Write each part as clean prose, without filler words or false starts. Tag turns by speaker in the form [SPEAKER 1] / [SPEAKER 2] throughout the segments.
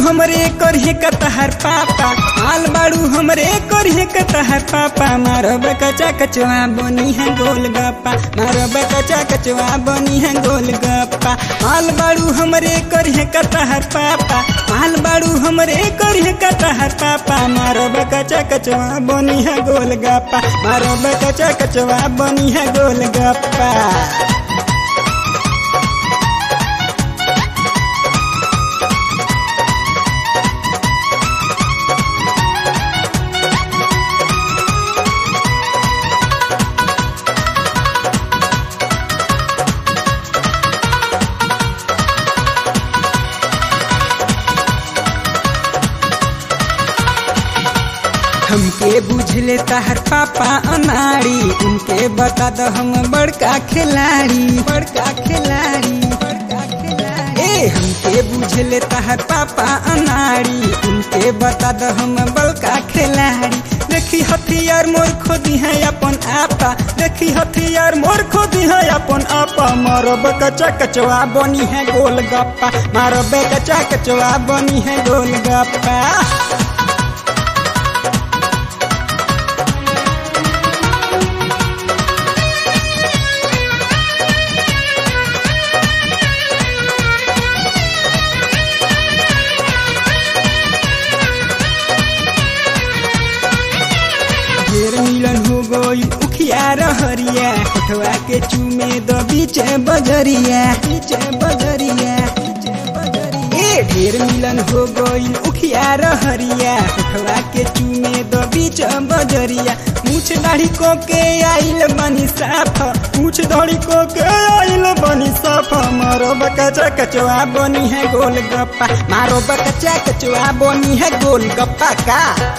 [SPEAKER 1] हमरे करहे कतहर पापा, माल बाड़ू हमरे करहे कतहर पापा। मारो बकचा कचवा बनी है गोलगप्पा, मारो बकचा कचवा बनी है गोलगप्पा। माल बाड़ू हमरे करहे कतहर पापा, माल बाड़ू हमरे करहे कतहर पापा। मारो बकचा कचवा बनी है गोलगप्पा, मारो बकचा कचवा बनी है गोलगप्पा। हमके बुझले तहर पापा अनाड़ी, उनके बता दो हम बड़का खिलाड़ी, बड़का खिलाड़ी, बड़का खिलाड़ी। ए हमके बुझले तहर पापा अनाड़ी, उनके बता दो हम बड़का खिलाड़ी। देखी हथियार मोर खोदी है अपन आपा, देखी हथियार मोर खोदी है अपन आपा। मारो बकचा कचवा बनी है गोलगप्पा, मारो बकचा कचवा बनी है गोलगप्पा। ढेर मिलन हो गई उखिया रहरिया, कोठवा के चूमे दो बीच बजरिया, बीच बजरिया। ए ढेर मिलन हो गई उखिया रहरिया, कोठवा के चूमे दो बीच बजरिया। मूछ दाढ़ी को के आइल बनी साफ, मूछ दाढ़ी को के आइल बनी साफ। मारो बकचा कचवा बनी है गोलगप्पा, मारो बकचा कचवा बनी है गोलगप्पा का।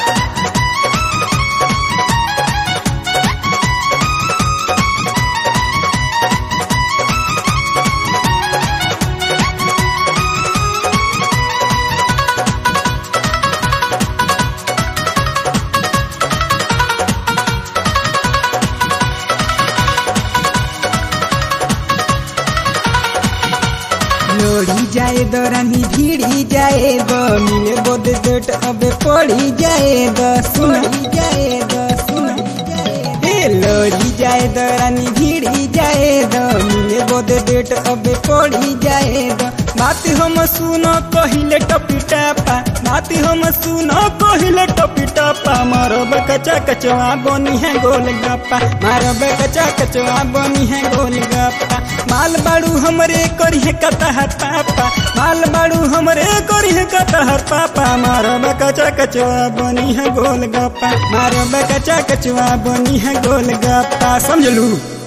[SPEAKER 1] लोड़ी जाए दो रानी भीड़ी जाए दो, मिले बोद देट अबे पड़ी जाए दो, सुनी जाए दो, सुनी जाए दो। लोड़ी जाए दो रानी भीड़ी जाए दो, मिले बोद देट अबे पड़ी जाए दो। बात हम सुनो कहिले टपी टापा, बात हम सुनो कहिले टपी टापा। मारो बकचा कचवा बनी है गोलगप्पा, मारो बकचा कचवा बनी है गोलगप्पा। माल बाड़ू हमरे करिहे कतहर पापा, माल बाड़ू हमरे करिहे कतहर पापा। मारो बकचा कचवा बनी है गोलगप्पा, मारो बकचा कचवा बनी है गोलगप्पा। समझ लू।